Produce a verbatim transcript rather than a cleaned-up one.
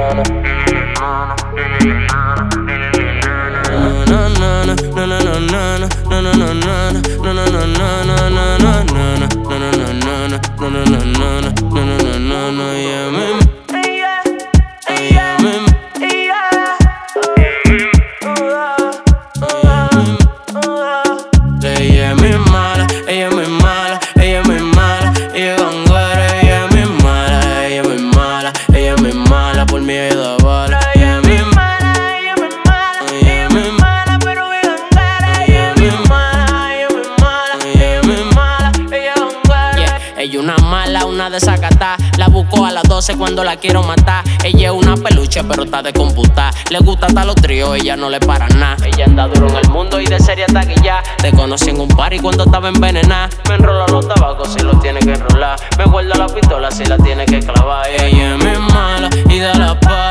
Cuando la quiero matar, ella es una peluche pero está de computar. Le gusta hasta los tríos, ella no le para nada. Ella anda duro en el mundo y de serie hasta que ya. Te conocí en un party cuando estaba envenenada. Me enrola los tabacos si los tiene que enrolar. Me guarda la pistola si la tiene que clavar. Ella es mi mala y da la paz.